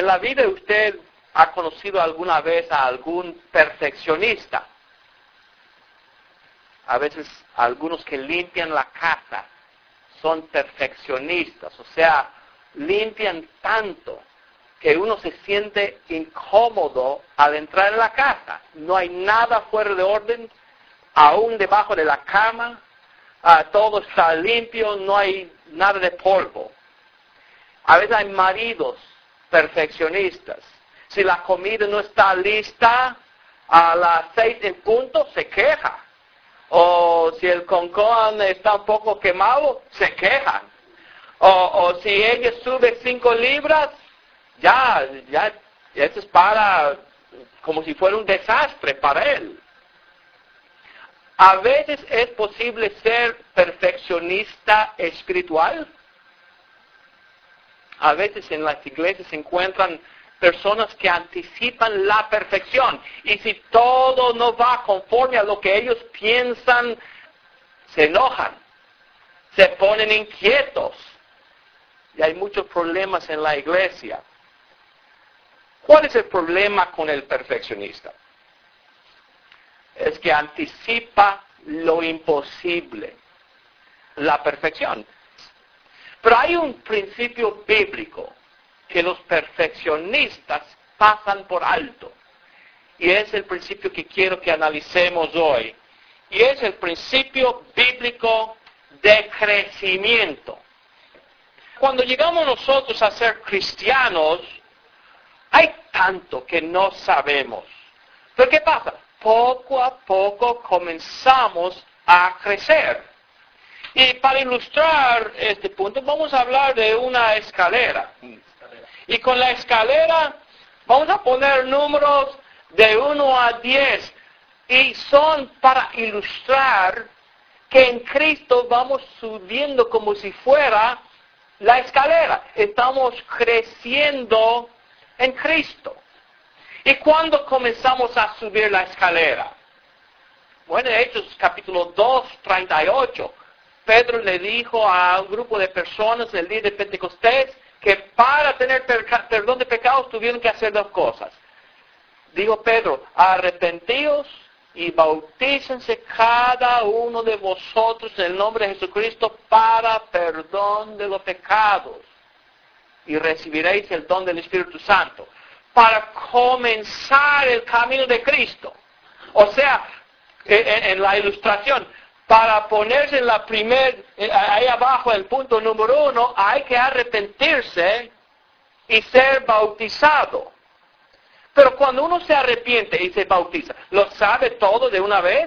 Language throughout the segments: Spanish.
En la vida usted ha conocido alguna vez a algún perfeccionista. A veces algunos que limpian la casa son perfeccionistas, o sea, limpian tanto que uno se siente incómodo al entrar en la casa. No hay nada fuera de orden, aún debajo de la cama, todo está limpio, no hay nada de polvo. A veces hay maridos perfeccionistas. Si la comida no está lista a las 6 en punto, se queja. O si el concón está un poco quemado, se quejan. O si ella sube 5 libras, ya, eso es como si fuera un desastre para él. A veces es posible ser perfeccionista espiritual. A veces en las iglesias se encuentran personas que anticipan la perfección. Y si todo no va conforme a lo que ellos piensan, se enojan, se ponen inquietos. Y hay muchos problemas en la iglesia. ¿Cuál es el problema con el perfeccionista? Es que anticipa lo imposible, la perfección. Pero hay un principio bíblico que los perfeccionistas pasan por alto. Y es el principio que quiero que analicemos hoy. Y es el principio bíblico de crecimiento. Cuando llegamos nosotros a ser cristianos, hay tanto que no sabemos. Pero ¿qué pasa? Poco a poco comenzamos a crecer. Y para ilustrar este punto, vamos a hablar de una escalera. Y con la escalera vamos a poner números de 1 a 10. Y son para ilustrar que en Cristo vamos subiendo como si fuera la escalera. Estamos creciendo en Cristo. ¿Y cuándo comenzamos a subir la escalera? Bueno, en Hechos capítulo 2, 38, Pedro le dijo a un grupo de personas el día de Pentecostés que para tener perdón de pecados tuvieron que hacer 2 cosas. Dijo Pedro, arrepentíos y bautícense cada uno de vosotros en el nombre de Jesucristo para perdón de los pecados y recibiréis el don del Espíritu Santo. Para comenzar el camino de Cristo. O sea, en la ilustración, para ponerse en la ahí abajo, el punto número 1, hay que arrepentirse y ser bautizado. Pero cuando uno se arrepiente y se bautiza, ¿lo sabe todo de una vez?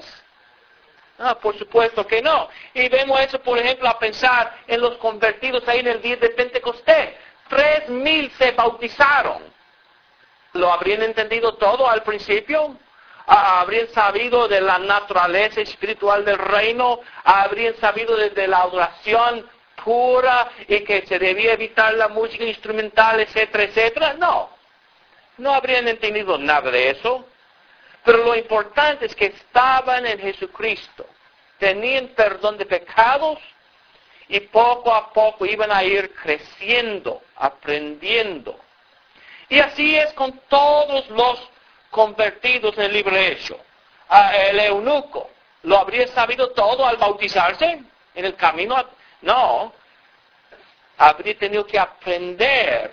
Por supuesto que no. Y vemos eso, por ejemplo, a pensar en los convertidos ahí en el día de Pentecostés. 3,000 se bautizaron. ¿Lo habrían entendido todo al principio? ¿Habrían sabido de la naturaleza espiritual del reino? ¿Habrían sabido de la adoración pura y que se debía evitar la música instrumental, etcétera, etcétera? No habrían entendido nada de eso. Pero lo importante es que estaban en Jesucristo. Tenían perdón de pecados y poco a poco iban a ir creciendo, aprendiendo. Y así es con todos los convertidos en el libro de Hechos. El eunuco, ¿lo habría sabido todo al bautizarse en el camino? No, habría tenido que aprender.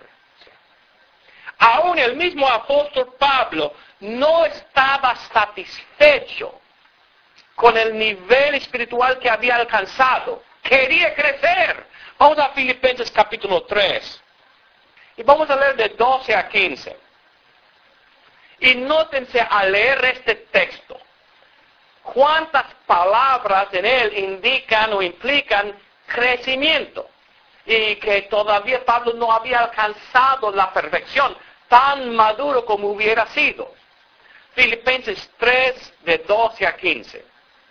Aún el mismo apóstol Pablo no estaba satisfecho con el nivel espiritual que había alcanzado. Quería crecer. Vamos a Filipenses capítulo 3. Y vamos a leer de 12 a 15. Y nótense al leer este texto, cuántas palabras en él indican o implican crecimiento. Y que todavía Pablo no había alcanzado la perfección tan maduro como hubiera sido. Filipenses 3, de 12 a 15.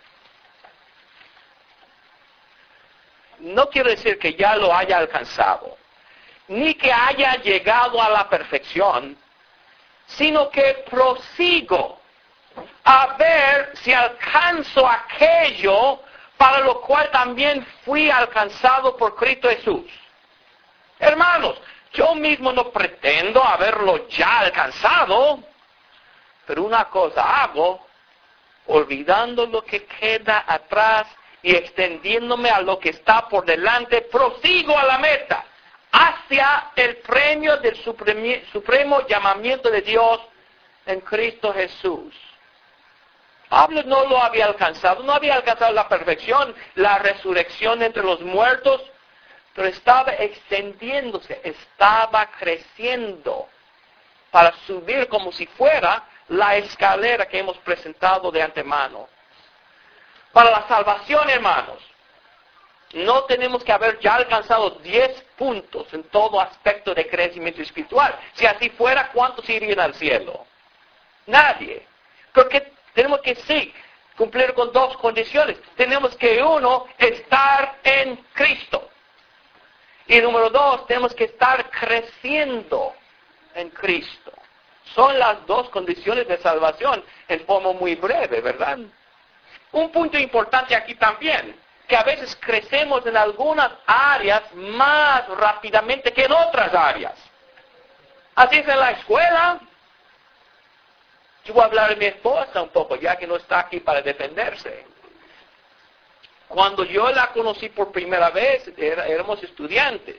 No quiero decir que ya lo haya alcanzado, ni que haya llegado a la perfección, sino que prosigo a ver si alcanzo aquello para lo cual también fui alcanzado por Cristo Jesús. Hermanos, Yo mismo no pretendo haberlo ya alcanzado, pero una cosa hago, olvidando lo que queda atrás y extendiéndome a lo que está por delante, prosigo a la meta, hacia el premio del supremo llamamiento de Dios en Cristo Jesús. Pablo no lo había alcanzado, no había alcanzado la perfección, la resurrección entre los muertos, pero estaba extendiéndose, estaba creciendo para subir como si fuera la escalera que hemos presentado de antemano. Para la salvación, hermanos, no tenemos que haber ya alcanzado 10 puntos en todo aspecto de crecimiento espiritual. Si así fuera, ¿cuántos irían al cielo? Nadie. Porque tenemos que sí cumplir con dos condiciones. Tenemos que, uno, estar en Cristo. Y número dos, tenemos que estar creciendo en Cristo. Son las dos condiciones de salvación en forma muy breve, ¿verdad? Un punto importante aquí también, que a veces crecemos en algunas áreas más rápidamente que en otras áreas. Así es en la escuela. Yo voy a hablar de mi esposa un poco, ya que no está aquí para defenderse. Cuando yo la conocí por primera vez, éramos estudiantes.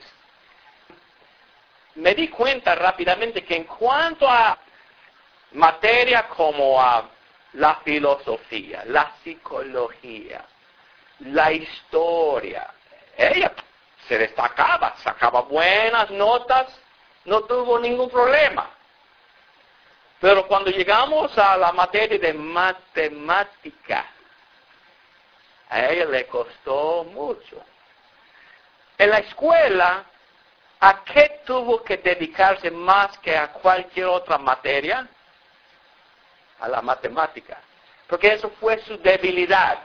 Me di cuenta rápidamente que en cuanto a materia como a la filosofía, la psicología, la historia, ella se destacaba, sacaba buenas notas, no tuvo ningún problema. Pero cuando llegamos a la materia de matemática, a ella le costó mucho. En la escuela, ¿a qué tuvo que dedicarse más que a cualquier otra materia? A la matemática. Porque eso fue su debilidad.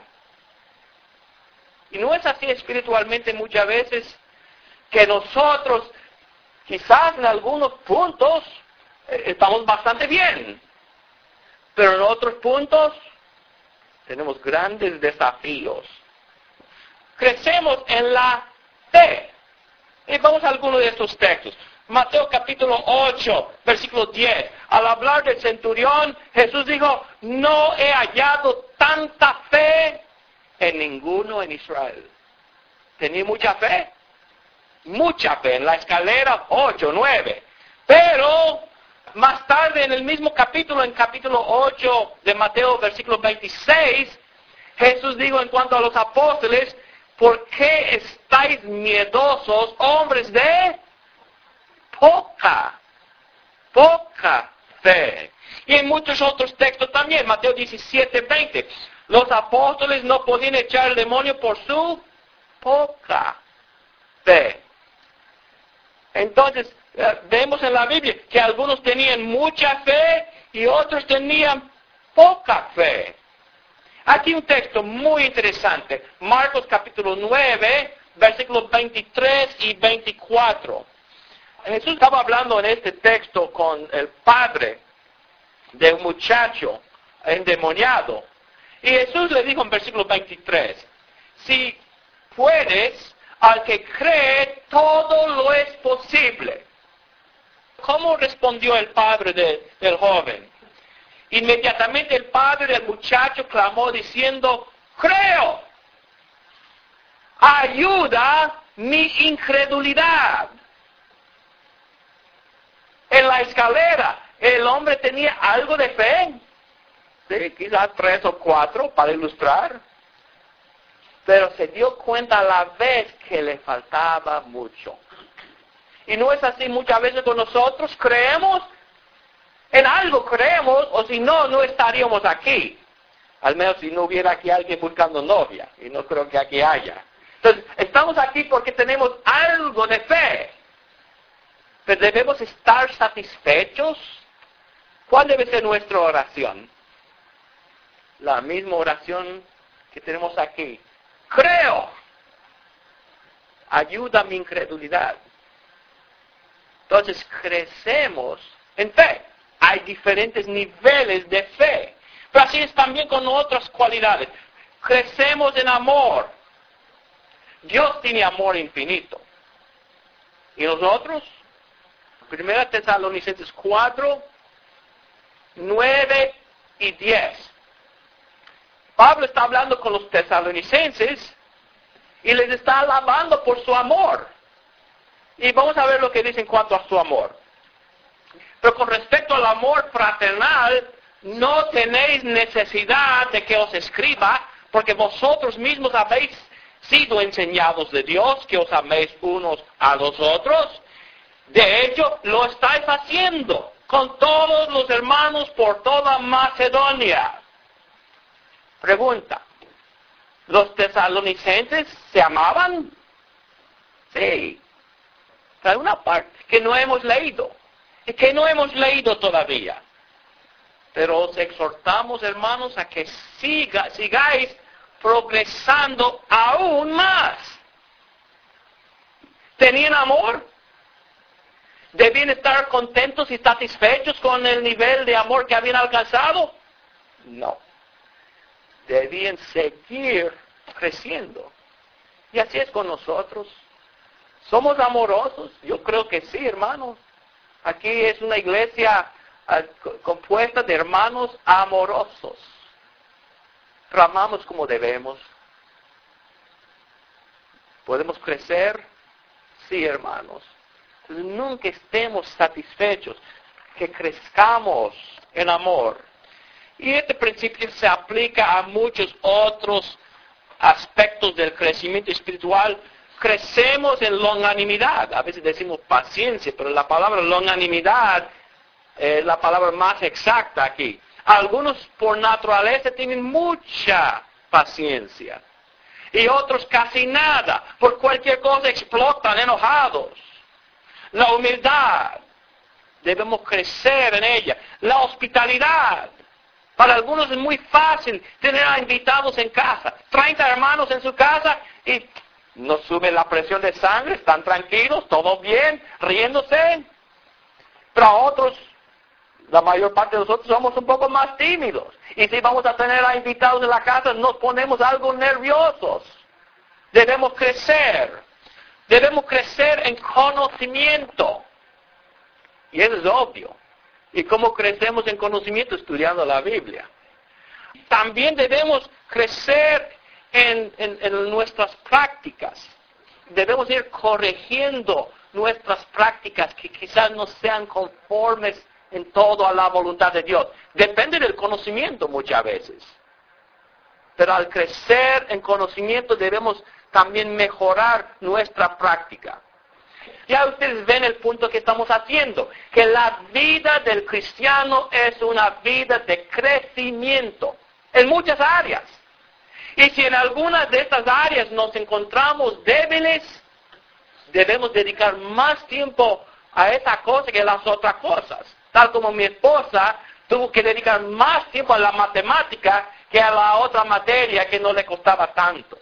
Y no es así espiritualmente muchas veces, que nosotros, quizás en algunos puntos, estamos bastante bien. Pero en otros puntos, tenemos grandes desafíos. Crecemos en la fe. Y vamos a algunos de estos textos. Mateo capítulo 8, versículo 10. Al hablar del centurión, Jesús dijo, no he hallado tanta fe en ninguno en Israel. ¿Tenía mucha fe? Mucha fe. En la escalera 8, 9. Pero más tarde en el mismo capítulo, en capítulo 8 de Mateo, versículo 26, Jesús dijo en cuanto a los apóstoles, ¿por qué estáis miedosos, hombres de poca fe? Y en muchos otros textos también, Mateo 17, 20, los apóstoles no podían echar el demonio por su poca fe. Entonces, vemos en la Biblia que algunos tenían mucha fe y otros tenían poca fe. Aquí un texto muy interesante, Marcos capítulo 9, versículos 23 y 24. Jesús estaba hablando en este texto con el padre de un muchacho endemoniado. Y Jesús le dijo en versículo 23, si puedes, al que cree, todo lo es posible. ¿Cómo respondió el padre del joven? Inmediatamente el padre del muchacho clamó diciendo, creo, ayuda mi incredulidad. En la escalera, el hombre tenía algo de fe, sí, quizás 3 o 4 para ilustrar, pero se dio cuenta a la vez que le faltaba mucho. Y no es así muchas veces con nosotros, creemos, en algo creemos, o si no, no estaríamos aquí. Al menos si no hubiera aquí alguien buscando novia, y no creo que aquí haya. Entonces, estamos aquí porque tenemos algo de fe. Pero debemos estar satisfechos. ¿Cuál debe ser nuestra oración? La misma oración que tenemos aquí. Creo. Ayuda mi incredulidad. Entonces crecemos en fe. Hay diferentes niveles de fe. Pero así es también con otras cualidades. Crecemos en amor. Dios tiene amor infinito. ¿Y nosotros? 1 Tesalonicenses 4, 9 y 10. Pablo está hablando con los tesalonicenses y les está alabando por su amor. Y vamos a ver lo que dice en cuanto a su amor. Pero con respecto al amor fraternal, no tenéis necesidad de que os escriba, porque vosotros mismos habéis sido enseñados de Dios, que os améis unos a los otros. De hecho, lo estáis haciendo con todos los hermanos por toda Macedonia. Pregunta, ¿los tesalonicenses se amaban? Sí. Pero hay una parte que no hemos leído, y que no hemos leído todavía. Pero os exhortamos, hermanos, a que sigáis progresando aún más. ¿Tenían amor? ¿Debían estar contentos y satisfechos con el nivel de amor que habían alcanzado? No. Debían seguir creciendo. Y así es con nosotros. ¿Somos amorosos? Yo creo que sí, hermanos. Aquí es una iglesia compuesta de hermanos amorosos. Pero amamos como debemos. ¿Podemos crecer? Sí, hermanos. Entonces, nunca estemos satisfechos. Que crezcamos en amor. Y este principio se aplica a muchos otros aspectos del crecimiento espiritual. Crecemos en longanimidad. A veces decimos paciencia, pero la palabra longanimidad es la palabra más exacta aquí. Algunos por naturaleza tienen mucha paciencia. Y otros casi nada. Por cualquier cosa explotan enojados. La humildad. Debemos crecer en ella. La hospitalidad. Para algunos es muy fácil tener a invitados en casa. 30 hermanos en su casa y no sube la presión de sangre, están tranquilos, todo bien, riéndose. Pero a otros, la mayor parte de nosotros somos un poco más tímidos. Y si vamos a tener a invitados en la casa, nos ponemos algo nerviosos. Debemos crecer. Debemos crecer en conocimiento. Y eso es obvio. ¿Y cómo crecemos en conocimiento? Estudiando la Biblia. También debemos crecer en nuestras prácticas. Debemos ir corrigiendo nuestras prácticas que quizás no sean conformes en todo a la voluntad de Dios. Depende del conocimiento muchas veces. Pero al crecer en conocimiento debemos también mejorar nuestra práctica. Ya ustedes ven el punto que estamos haciendo, que la vida del cristiano es una vida de crecimiento en muchas áreas. Y si en algunas de estas áreas nos encontramos débiles, debemos dedicar más tiempo a esa cosa que a las otras cosas. Tal como mi esposa tuvo que dedicar más tiempo a la matemática que a la otra materia que no le costaba tanto.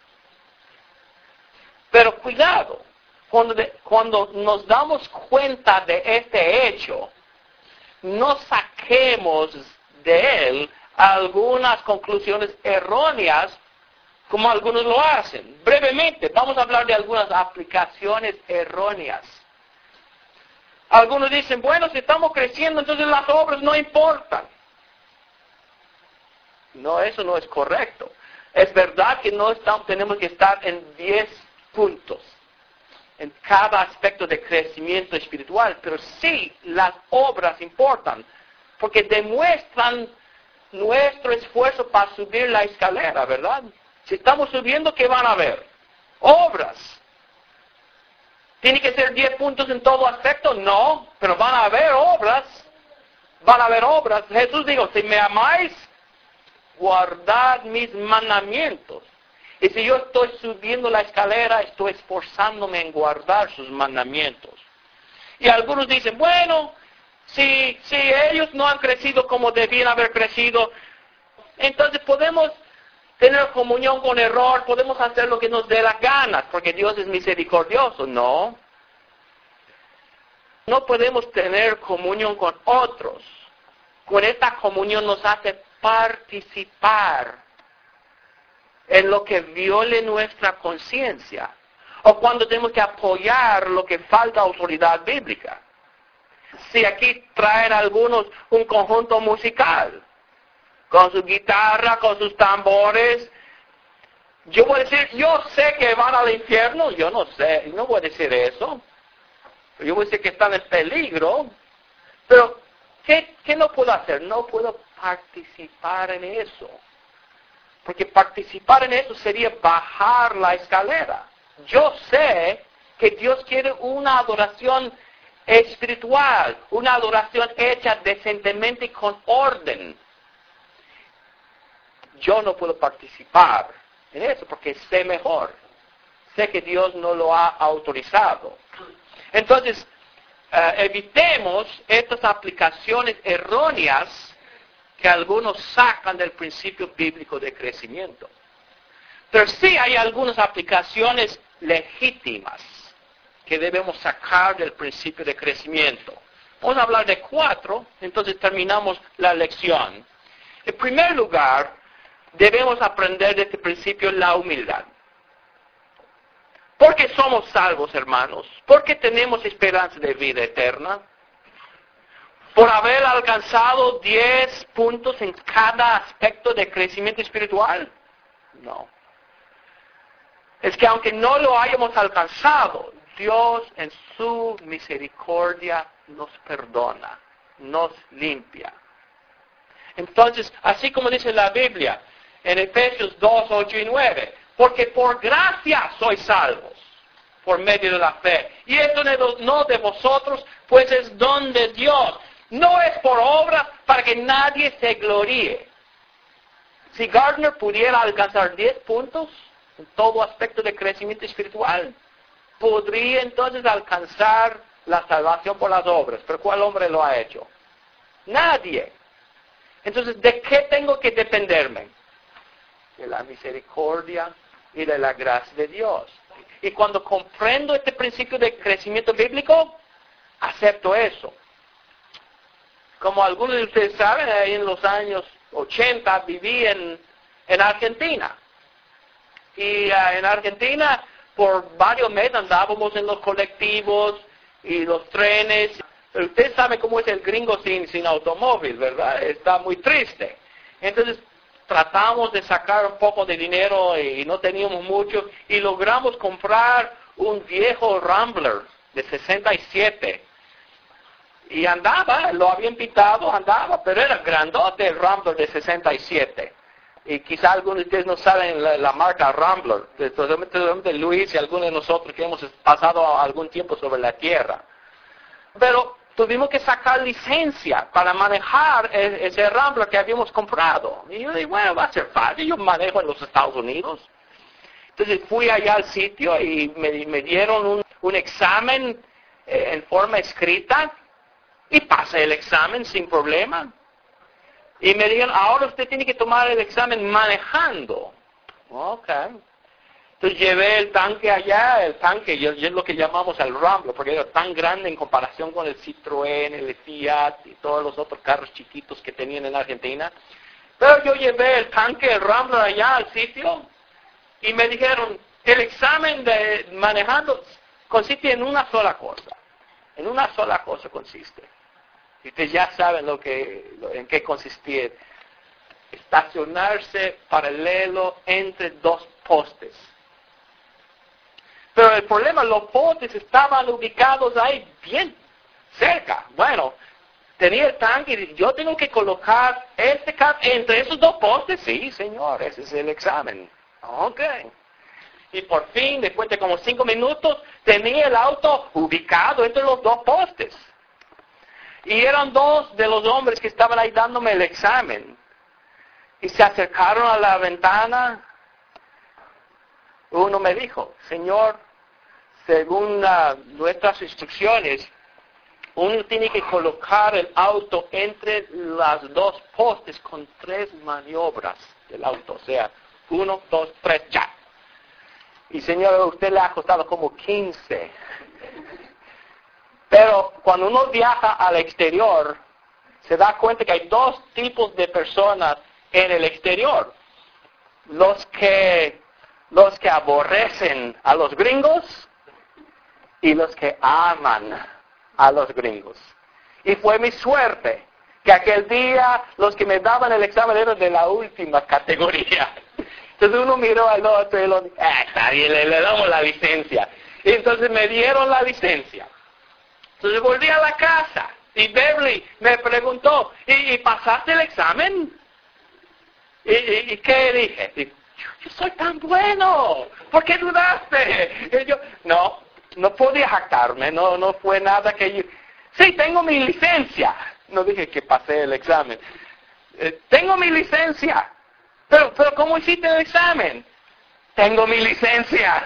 Pero cuidado. Cuando nos damos cuenta de este hecho, no saquemos de él algunas conclusiones erróneas como algunos lo hacen. Brevemente, vamos a hablar de algunas aplicaciones erróneas. Algunos dicen, bueno, si estamos creciendo, entonces las obras no importan. No, eso no es correcto. Es verdad que no tenemos que estar en 10 puntos. En cada aspecto de crecimiento espiritual, pero sí las obras importan, porque demuestran nuestro esfuerzo para subir la escalera, ¿verdad? Si estamos subiendo, ¿qué van a ver? Obras. ¿Tiene que ser 10 puntos en todo aspecto? No, pero van a haber obras. Van a haber obras. Jesús dijo, si me amáis, guardad mis mandamientos. Y si yo estoy subiendo la escalera, estoy esforzándome en guardar sus mandamientos. Y algunos dicen, bueno, si ellos no han crecido como debían haber crecido, entonces podemos tener comunión con error, podemos hacer lo que nos dé la gana, porque Dios es misericordioso. No. No podemos tener comunión con otros. Con esta comunión nos hace participar en lo que viole nuestra conciencia, o cuando tenemos que apoyar lo que falta autoridad bíblica. Si aquí traen algunos un conjunto musical, con su guitarra, con sus tambores, yo voy a decir, yo sé que van al infierno, yo no sé, no voy a decir eso. Yo voy a decir que están en peligro, pero ¿qué no puedo hacer? No puedo participar en eso. Porque participar en eso sería bajar la escalera. Yo sé que Dios quiere una adoración espiritual, una adoración hecha decentemente y con orden. Yo no puedo participar en eso porque sé mejor. Sé que Dios no lo ha autorizado. Entonces, evitemos estas aplicaciones erróneas que algunos sacan del principio bíblico de crecimiento. Pero sí hay algunas aplicaciones legítimas que debemos sacar del principio de crecimiento. Vamos a hablar de 4, entonces terminamos la lección. En primer lugar, debemos aprender de este principio la humildad. ¿Por qué somos salvos, hermanos? ¿Por qué tenemos esperanza de vida eterna? ¿Por haber alcanzado 10 puntos en cada aspecto de crecimiento espiritual? No. Es que aunque no lo hayamos alcanzado, Dios en su misericordia nos perdona, nos limpia. Entonces, así como dice la Biblia, en Efesios 2, 8 y 9, porque por gracia sois salvos, por medio de la fe. Y esto no de vosotros, pues es don de Dios. No es por obra para que nadie se gloríe. Si Gardner pudiera alcanzar 10 puntos en todo aspecto de crecimiento espiritual, podría entonces alcanzar la salvación por las obras. ¿Pero cuál hombre lo ha hecho? Nadie. Entonces, ¿de qué tengo que dependerme? De la misericordia y de la gracia de Dios. Y cuando comprendo este principio de crecimiento bíblico, acepto eso. Como algunos de ustedes saben, ahí en los años 80 viví en Argentina. Y en Argentina, por varios meses andábamos en los colectivos y los trenes. Pero ustedes saben cómo es el gringo sin automóvil, ¿verdad? Está muy triste. Entonces, tratamos de sacar un poco de dinero y no teníamos mucho. Y logramos comprar un viejo Rambler de 67. Y andaba, lo habían pintado, andaba, pero era grandote el Rambler de 67. Y quizá algunos de ustedes no saben la marca Rambler, de Luis y algunos de nosotros que hemos pasado algún tiempo sobre la tierra. Pero tuvimos que sacar licencia para manejar ese Rambler que habíamos comprado. Y yo dije, bueno, va a ser fácil, yo manejo en los Estados Unidos. Entonces fui allá al sitio y me dieron un examen en forma escrita. Y pasé el examen sin problema. Y me dijeron, ahora usted tiene que tomar el examen manejando. Ok. Entonces llevé el tanque allá, es lo que llamamos el Rambler, porque era tan grande en comparación con el Citroën, el Fiat y todos los otros carros chiquitos que tenían en Argentina. Pero yo llevé el tanque, el Rambler allá al sitio y me dijeron, el examen de manejando consiste en una sola cosa. En una sola cosa consiste. Y ustedes ya saben en qué consistía. Estacionarse paralelo entre dos postes. Pero el problema, los postes estaban ubicados ahí bien cerca. Bueno, tenía el tanque y yo tengo que colocar este carro entre esos dos postes. Sí, señor, ese es el examen. Ok. Y por fin, después de como 5 minutos, tenía el auto ubicado entre los dos postes. Y eran 2 de los hombres que estaban ahí dándome el examen. Y se acercaron a la ventana. Uno me dijo, señor, según nuestras instrucciones, uno tiene que colocar el auto entre las dos postes con 3 maniobras del auto. O sea, 1, 2, 3, ya. Y señor, a usted le ha costado como 15. Pero cuando uno viaja al exterior, se da cuenta que hay 2 tipos de personas en el exterior. Los que aborrecen a los gringos y los que aman a los gringos. Y fue mi suerte que aquel día los que me daban el examen eran de la última categoría. Entonces uno miró al otro y lo dijo, está bien, le damos la licencia. Y entonces me dieron la licencia. Entonces volví a la casa y Beverly me preguntó, ¿y pasaste el examen? ¿Y qué dije? Y, yo soy tan bueno, ¿por qué dudaste? Y yo, no podía jactarme, no fue nada que yo... Sí, tengo mi licencia. No dije que pasé el examen. Tengo mi licencia. Pero ¿cómo hiciste el examen? Tengo mi licencia.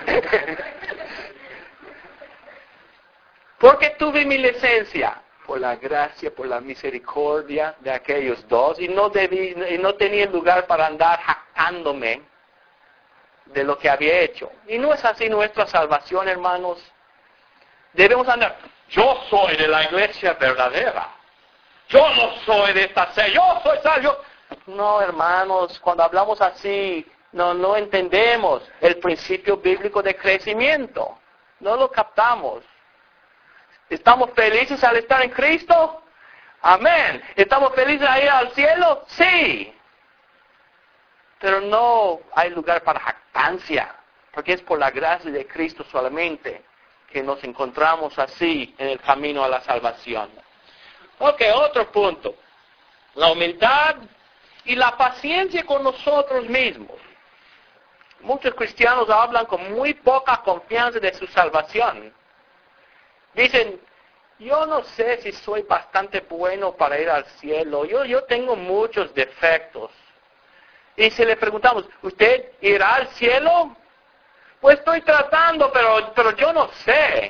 ¿Por qué tuve mi licencia? Por la gracia, por la misericordia de aquellos dos. Y no tenía lugar para andar jactándome de lo que había hecho. Y no es así nuestra salvación, hermanos. Debemos andar, yo soy de la iglesia verdadera. Yo no soy de esta fe, yo soy salvo. No, hermanos, cuando hablamos así, no entendemos el principio bíblico de crecimiento. No lo captamos. ¿Estamos felices al estar en Cristo? Amén. ¿Estamos felices a ir al cielo? Sí. Pero no hay lugar para jactancia, porque es por la gracia de Cristo solamente que nos encontramos así en el camino a la salvación. Ok, otro punto. La humildad y la paciencia con nosotros mismos. Muchos cristianos hablan con muy poca confianza de su salvación. Dicen, yo no sé si soy bastante bueno para ir al cielo. Yo tengo muchos defectos. Y si le preguntamos, ¿usted irá al cielo? Pues estoy tratando, pero yo no sé.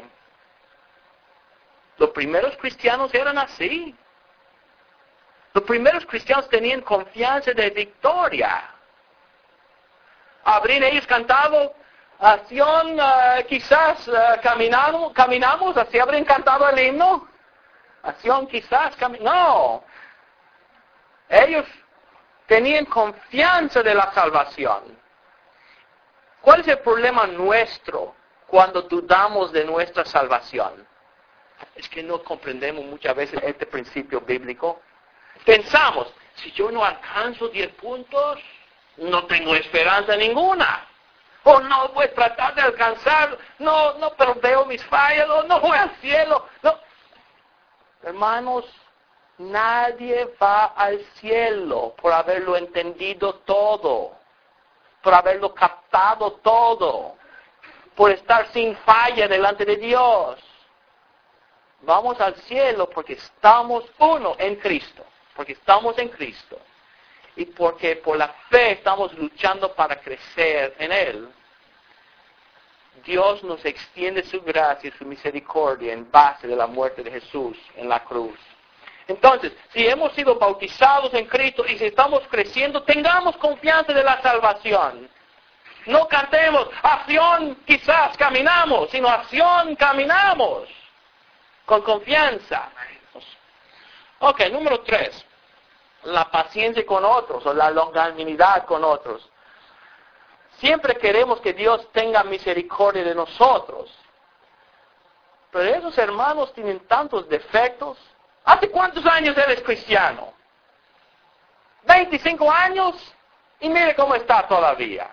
Los primeros cristianos eran así. Los primeros cristianos tenían confianza de victoria. Habrían ellos cantado, Sion, quizás caminamos, así habrían cantado el himno. Sion, quizás no. Ellos tenían confianza de la salvación. ¿Cuál es el problema nuestro cuando dudamos de nuestra salvación? Es que no comprendemos muchas veces este principio bíblico. Pensamos, si yo no alcanzo 10 puntos, no tengo esperanza ninguna. O no voy a tratar de alcanzar, pero veo mis fallas, no voy al cielo. No. Hermanos, nadie va al cielo por haberlo entendido todo, por haberlo captado todo, por estar sin falla delante de Dios. Vamos al cielo porque estamos en Cristo, porque estamos en Cristo. Y porque por la fe estamos luchando para crecer en Él. Dios nos extiende su gracia y su misericordia en base de la muerte de Jesús en la cruz. Entonces, si hemos sido bautizados en Cristo y si estamos creciendo, tengamos confianza de la salvación. No cantemos, acción quizás caminamos, sino acción caminamos. Con confianza. Ok, número 3. La paciencia con otros o la longanimidad con otros. Siempre queremos que Dios tenga misericordia de nosotros. Pero esos hermanos tienen tantos defectos. ¿Hace cuántos años eres cristiano? 25 años y mire cómo está todavía.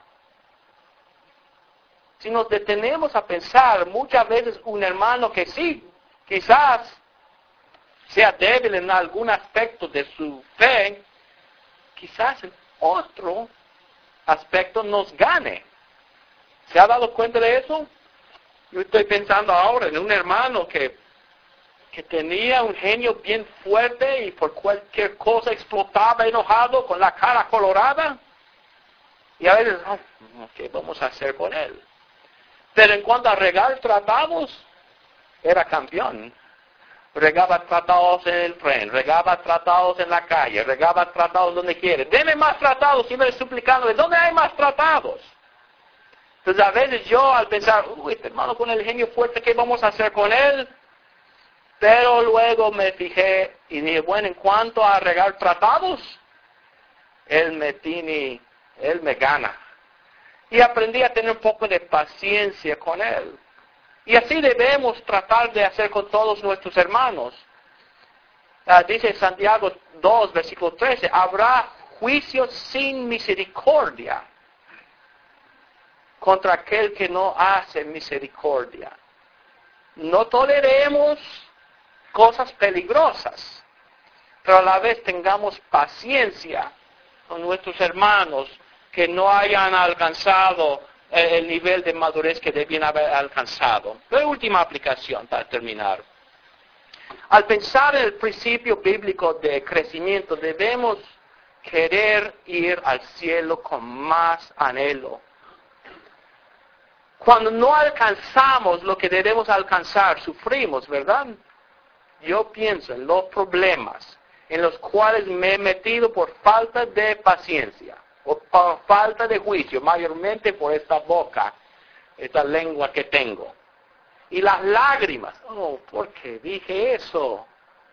Si nos detenemos a pensar, muchas veces un hermano que sí, quizás sea débil en algún aspecto de su fe, quizás en otro aspecto nos gane. ¿Se ha dado cuenta de eso? Yo estoy pensando ahora en un hermano que tenía un genio bien fuerte y por cualquier cosa explotaba enojado con la cara colorada. Y a veces, ¿qué vamos a hacer con él? Pero en cuanto a regar tratados, era campeón. Regaba tratados en el tren, regaba tratados en la calle, regaba tratados donde quiere. Deme más tratados, siempre suplicándole, ¿dónde hay más tratados? Entonces a veces yo al pensar, este hermano con el genio fuerte, ¿qué vamos a hacer con él? Pero luego me fijé y dije, bueno, en cuanto a regar tratados, él me gana. Y aprendí a tener un poco de paciencia con él. Y así debemos tratar de hacer con todos nuestros hermanos. Dice Santiago 2, versículo 13, habrá juicio sin misericordia contra aquel que no hace misericordia. No toleremos cosas peligrosas, pero a la vez tengamos paciencia con nuestros hermanos que no hayan alcanzado el nivel de madurez que debían haber alcanzado. La última aplicación para terminar. Al pensar en el principio bíblico de crecimiento, debemos querer ir al cielo con más anhelo. Cuando no alcanzamos lo que debemos alcanzar, sufrimos, ¿verdad? Yo pienso en los problemas en los cuales me he metido por falta de paciencia o por falta de juicio, mayormente por esta boca, esta lengua que tengo. Y las lágrimas, ¿por qué dije eso?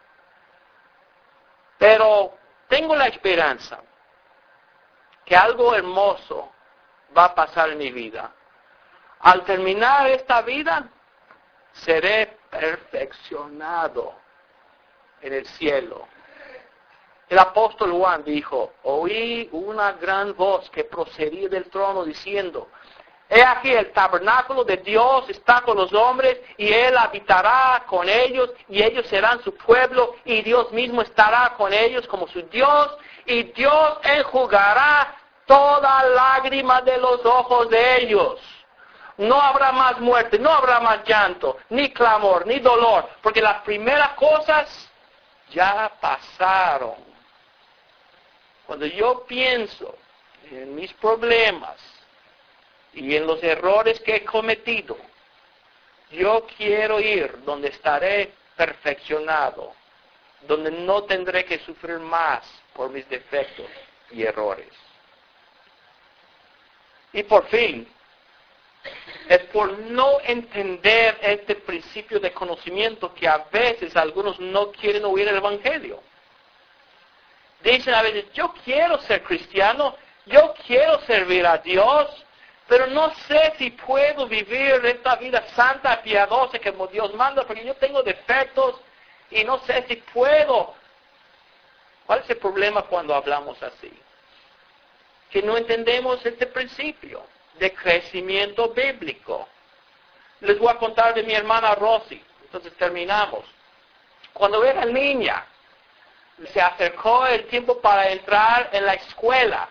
Pero tengo la esperanza que algo hermoso va a pasar en mi vida. Al terminar esta vida, seré perfeccionado en el cielo. El apóstol Juan dijo, oí una gran voz que procedía del trono diciendo, he aquí el tabernáculo de Dios está con los hombres y Él habitará con ellos y ellos serán su pueblo y Dios mismo estará con ellos como su Dios y Dios enjugará toda lágrima de los ojos de ellos. No habrá más muerte, no habrá más llanto, ni clamor, ni dolor, porque las primeras cosas ya pasaron. Cuando yo pienso en mis problemas y en los errores que he cometido, yo quiero ir donde estaré perfeccionado, donde no tendré que sufrir más por mis defectos y errores. Y por fin, es por no entender este principio de conocimiento que a veces algunos no quieren oír el Evangelio. Dicen a veces, yo quiero ser cristiano, yo quiero servir a Dios, pero no sé si puedo vivir esta vida santa y piadosa que Dios manda, porque yo tengo defectos y no sé si puedo. ¿Cuál es el problema cuando hablamos así? Que no entendemos este principio de crecimiento bíblico. Les voy a contar de mi hermana Rosy. Entonces terminamos. Cuando era niña, se acercó el tiempo para entrar en la escuela.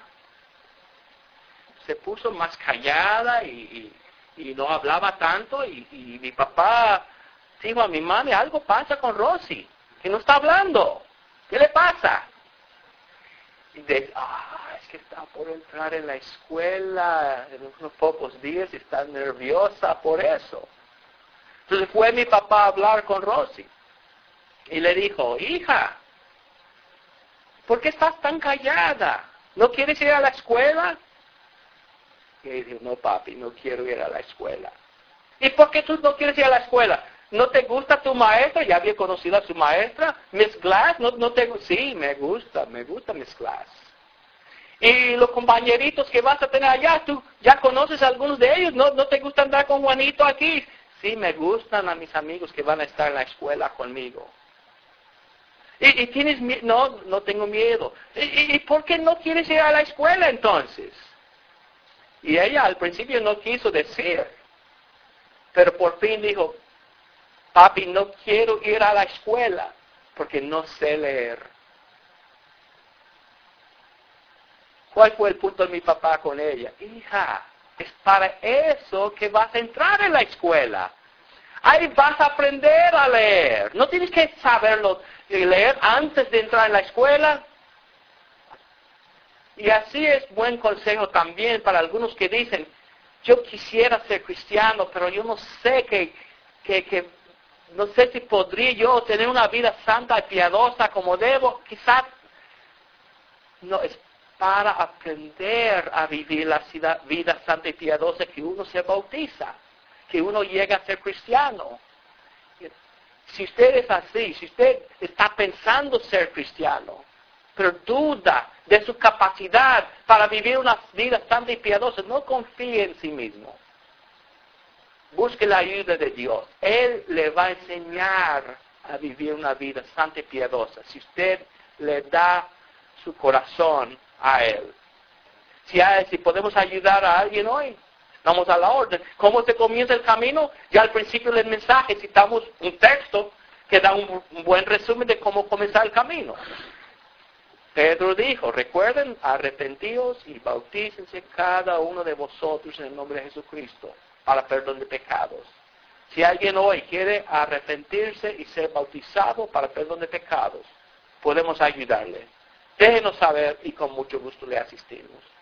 Se puso más callada y no hablaba tanto. Y mi papá dijo a mi mami, algo pasa con Rosy, que no está hablando. ¿Qué le pasa? Y dice, es que está por entrar en la escuela en unos pocos días y está nerviosa por eso. Entonces fue mi papá a hablar con Rosy y le dijo, hija, ¿por qué estás tan callada? ¿No quieres ir a la escuela? Y ella dijo, no papi, no quiero ir a la escuela. ¿Y por qué tú no quieres ir a la escuela? ¿No te gusta tu maestra? Ya había conocido a su maestra. Miss Glass, ¿no te gusta? Sí, me gusta Miss Glass. Y los compañeritos que vas a tener allá, ¿tú ya conoces a algunos de ellos? ¿No te gusta andar con Juanito aquí? Sí, me gustan a mis amigos que van a estar en la escuela conmigo. ¿Y tienes miedo? No tengo miedo. ¿Y por qué no quieres ir a la escuela entonces? Y ella al principio no quiso decir. Pero por fin dijo, papi, no quiero ir a la escuela porque no sé leer. ¿Cuál fue el punto de mi papá con ella? Hija, es para eso que vas a entrar en la escuela. Ahí vas a aprender a leer. No tienes que saberlo leer antes de entrar en la escuela. Y así es buen consejo también para algunos que dicen, yo quisiera ser cristiano, pero yo no sé no sé si podría yo tener una vida santa y piadosa como debo. Quizás no es para aprender a vivir la vida santa y piadosa que uno se bautiza, que uno llega a ser cristiano. Si usted es así, si usted está pensando ser cristiano, pero duda de su capacidad para vivir una vida santa y piadosa, no confíe en sí mismo. Busque la ayuda de Dios. Él le va a enseñar a vivir una vida santa y piadosa, si usted le da su corazón a Él. Si podemos ayudar a alguien hoy, estamos a la orden. ¿Cómo se comienza el camino? Ya al principio del mensaje citamos un texto que da un buen resumen de cómo comenzar el camino. Pedro dijo, recuerden, arrepentíos y bautícense cada uno de vosotros en el nombre de Jesucristo para perdón de pecados. Si alguien hoy quiere arrepentirse y ser bautizado para perdón de pecados, podemos ayudarle. Déjenos saber y con mucho gusto le asistimos.